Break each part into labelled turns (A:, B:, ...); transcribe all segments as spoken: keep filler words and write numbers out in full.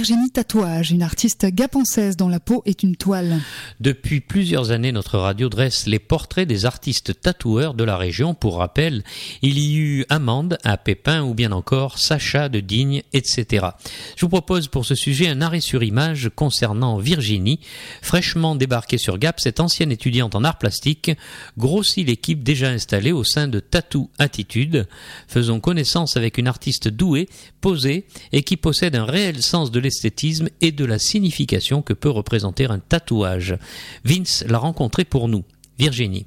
A: Virginie Tatouage, une artiste gapençaise dont la peau est une toile.
B: Depuis plusieurs années, notre radio dresse les portraits des artistes tatoueurs de la région. Pour rappel, il y eut Amande à Pépin ou bien encore Sacha de Digne, et cetera. Je vous propose pour ce sujet un arrêt sur image concernant Virginie. Fraîchement débarquée sur Gap, cette ancienne étudiante en arts plastiques grossit l'équipe déjà installée au sein de Tattoo Attitude. Faisons connaissance avec une artiste douée, posée et qui possède un réel sens de l'esthétisme et de la signification que peut représenter un tatouage. Vince l'a rencontré pour nous. Virginie.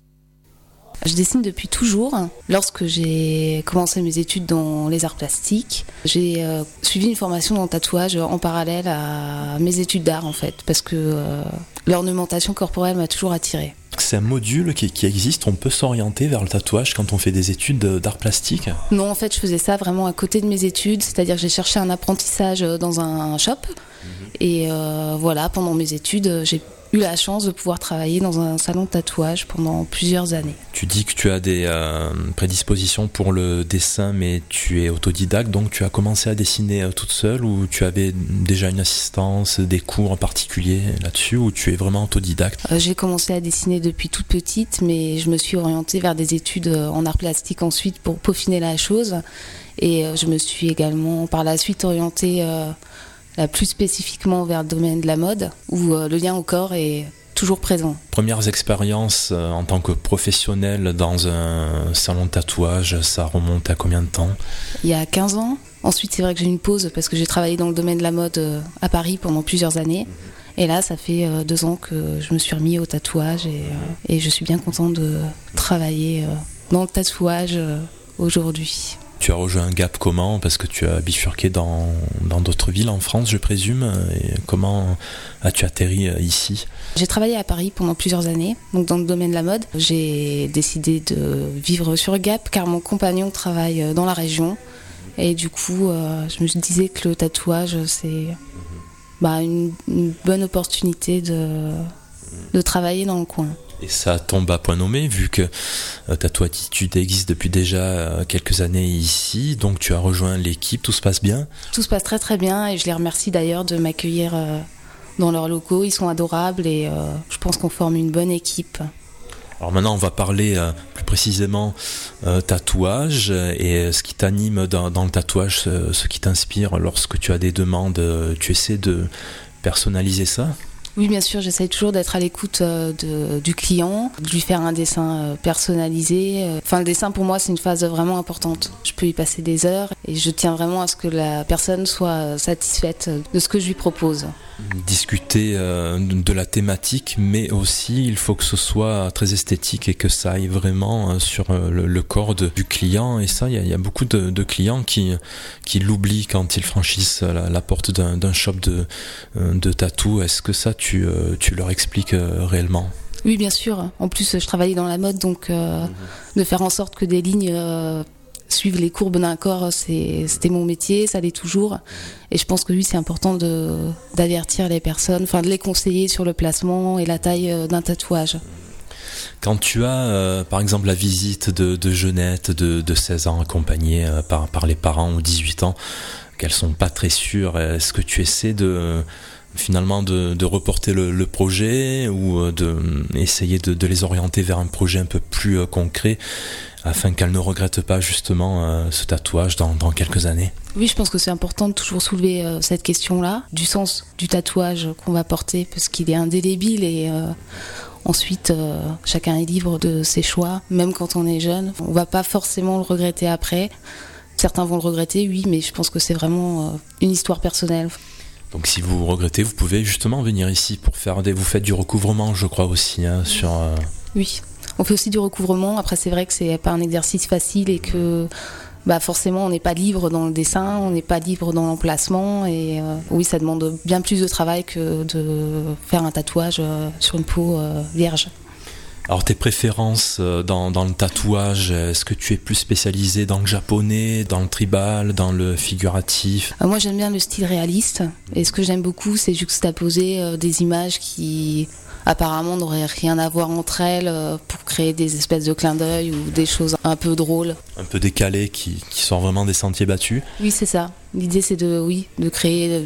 C: Je dessine depuis toujours. Lorsque j'ai commencé mes études dans les arts plastiques, j'ai euh, suivi une formation dans le tatouage en parallèle à mes études d'art en fait, parce que euh, l'ornementation corporelle m'a toujours attirée.
D: C'est un module qui, qui existe, on peut s'orienter vers le tatouage quand on fait des études d'art plastique?
C: Non, en fait, je faisais ça vraiment à côté de mes études, c'est-à-dire que j'ai cherché un apprentissage dans un shop. Mmh. Et euh, voilà, pendant mes études, j'ai eu la chance de pouvoir travailler dans un salon de tatouage pendant plusieurs années.
D: Tu dis que tu as des euh, prédispositions pour le dessin, mais tu es autodidacte, donc tu as commencé à dessiner euh, toute seule, ou tu avais déjà une assistance, des cours en particulier là-dessus, ou tu es vraiment autodidacte?
C: euh, J'ai commencé à dessiner depuis toute petite, mais je me suis orientée vers des études en art plastique ensuite pour peaufiner la chose. Et euh, je me suis également par la suite orientée euh, là, plus spécifiquement vers le domaine de la mode, où euh, le lien au corps est toujours présent.
D: Premières expériences euh, en tant que professionnelle dans un salon de tatouage, ça remonte à combien de temps?
C: Il y a quinze ans. Ensuite, c'est vrai que j'ai eu une pause parce que j'ai travaillé dans le domaine de la mode euh, à Paris pendant plusieurs années. Et là, ça fait euh, deux ans que je me suis remis au tatouage et, euh, et je suis bien contente de travailler euh, dans le tatouage euh, aujourd'hui.
D: Tu as rejoint Gap comment? Parce que tu as bifurqué dans, dans d'autres villes en France, je présume. Et comment as-tu atterri ici?
C: J'ai travaillé à Paris pendant plusieurs années, donc dans le domaine de la mode. J'ai décidé de vivre sur Gap car mon compagnon travaille dans la région. Et du coup, euh, je me disais que le tatouage, c'est bah, une, une bonne opportunité de, de travailler dans le coin.
D: Et ça tombe à point nommé, vu que euh, Tattoo Attitude existe depuis déjà euh, quelques années ici, donc tu as rejoint l'équipe, tout se passe bien?
C: Tout se passe très très bien et je les remercie d'ailleurs de m'accueillir euh, dans leurs locaux, ils sont adorables et euh, je pense qu'on forme une bonne équipe.
D: Alors maintenant on va parler euh, plus précisément euh, tatouage et ce qui t'anime dans, dans le tatouage, ce, ce qui t'inspire lorsque tu as des demandes, tu essaies de personnaliser ça?
C: Oui, bien sûr, j'essaye toujours d'être à l'écoute euh, de, du client, de lui faire un dessin euh, personnalisé. Enfin, le dessin, pour moi, c'est une phase vraiment importante. Je peux y passer des heures et je tiens vraiment à ce que la personne soit satisfaite de ce que je lui propose.
D: Discuter euh, de la thématique, mais aussi il faut que ce soit très esthétique et que ça aille vraiment euh, sur euh, le, le corps de, du client. Et ça, il y, y a beaucoup de, de clients qui, qui l'oublient quand ils franchissent la, la porte d'un, d'un shop de, de tatou. Est-ce que ça, tu, euh, tu leur expliques euh, réellement?
C: Oui, bien sûr. En plus, je travaillais dans la mode, donc euh, mmh. de faire en sorte que des lignes euh, suivre les courbes d'un corps, c'est, c'était mon métier, ça l'est toujours. Et je pense que oui, c'est important de, d'avertir les personnes, enfin de les conseiller sur le placement et la taille d'un tatouage.
D: Quand tu as, euh, par exemple, la visite de, de jeunettes de, de seize ans accompagnées euh, par, par les parents ou dix-huit ans, qu'elles sont pas très sûres, est-ce que tu essaies de... finalement de, de reporter le, le projet ou de essayer de, de les orienter vers un projet un peu plus euh, concret afin qu'elles ne regrettent pas justement euh, ce tatouage dans, dans quelques années?
C: Oui, je pense que c'est important de toujours soulever euh, cette question-là, du sens du tatouage qu'on va porter, parce qu'il est indélébile et euh, ensuite euh, chacun est libre de ses choix, même quand on est jeune. On ne va pas forcément le regretter après. Certains vont le regretter, oui, mais je pense que c'est vraiment euh, une histoire personnelle.
D: Donc si vous regrettez, vous pouvez justement venir ici pour faire des... Vous faites du recouvrement, je crois aussi, hein, sur... Euh...
C: Oui, on fait aussi du recouvrement. Après, c'est vrai que c'est pas un exercice facile et que bah, forcément, on n'est pas libre dans le dessin, on n'est pas libre dans l'emplacement. Et euh, oui, ça demande bien plus de travail que de faire un tatouage euh, sur une peau euh, vierge.
D: Alors tes préférences dans, dans le tatouage, est-ce que tu es plus spécialisé dans le japonais, dans le tribal, dans le figuratif?
C: euh, Moi j'aime bien le style réaliste et ce que j'aime beaucoup c'est juxtaposer euh, des images qui apparemment n'auraient rien à voir entre elles euh, pour créer des espèces de clins d'œil ou des choses un peu drôles.
D: Un peu décalées qui, qui sont vraiment des sentiers battus?
C: Oui, c'est ça. L'idée c'est de, oui, de créer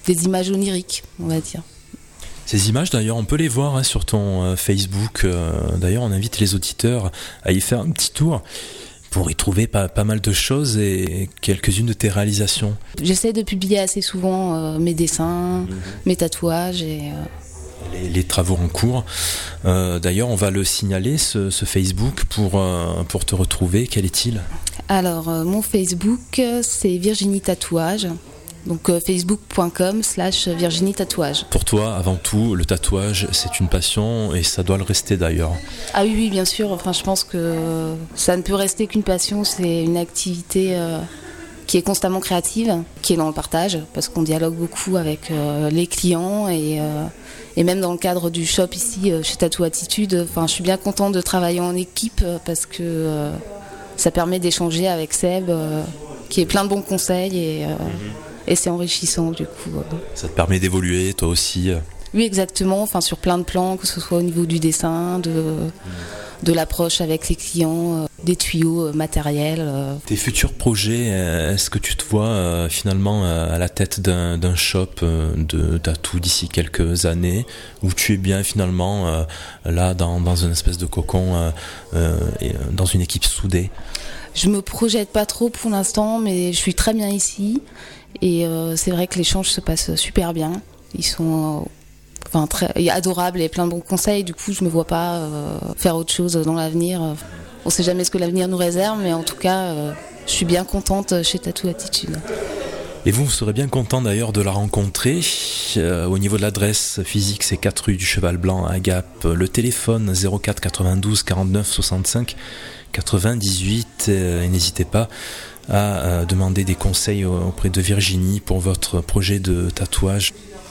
C: des images oniriques, on va dire.
D: Ces images, d'ailleurs, on peut les voir hein, sur ton euh, Facebook. Euh, d'ailleurs, on invite les auditeurs à y faire un petit tour pour y trouver pas, pas mal de choses et quelques-unes de tes réalisations.
C: J'essaie de publier assez souvent euh, mes dessins, mmh. mes tatouages et... Euh...
D: Les, les travaux en cours. Euh, d'ailleurs, on va le signaler, ce, ce Facebook, pour, euh, pour te retrouver. Quel est-il ?
C: Alors, euh, mon Facebook, c'est Virginie Tatouage. Donc euh, facebook.com slash Virginie Tatouage.
D: Pour toi, avant tout, le tatouage, c'est une passion et ça doit le rester d'ailleurs.
C: Ah oui, oui, bien sûr. Enfin, je pense que ça ne peut rester qu'une passion. C'est une activité euh, qui est constamment créative, qui est dans le partage, parce qu'on dialogue beaucoup avec euh, les clients et, euh, et même dans le cadre du shop ici, euh, chez Tattoo Attitude. Enfin, je suis bien contente de travailler en équipe parce que euh, ça permet d'échanger avec Seb, euh, qui est plein de bons conseils et... Euh, mm-hmm. Et c'est enrichissant du coup.
D: Ça te permet d'évoluer toi aussi.
C: Oui, exactement, enfin, sur plein de plans, que ce soit au niveau du dessin, de, mmh. de l'approche avec les clients, euh, des tuyaux euh, matériels. Euh.
D: Tes futurs projets, est-ce que tu te vois euh, finalement euh, à la tête d'un, d'un shop euh, de tatou d'ici quelques années, où tu es bien finalement euh, là dans, dans une espèce de cocon, euh, euh, et, dans une équipe soudée ?
C: Je me projette pas trop pour l'instant, mais je suis très bien ici. Et euh, c'est vrai que l'échange se passe super bien. Ils sont euh, enfin, très adorables et plein de bons conseils. Du coup, je me vois pas euh, faire autre chose dans l'avenir. On sait jamais ce que l'avenir nous réserve, mais en tout cas, euh, je suis bien contente chez Tattoo Attitude.
D: Et vous, vous serez bien content d'ailleurs de la rencontrer. Euh, au niveau de l'adresse physique, c'est quatre rue du Cheval Blanc à Gap. Le téléphone zéro quatre quatre-vingt-douze quarante-neuf soixante-cinq quatre-vingt-dix-huit. Euh, et n'hésitez pas à euh, demander des conseils auprès de Virginie pour votre projet de tatouage.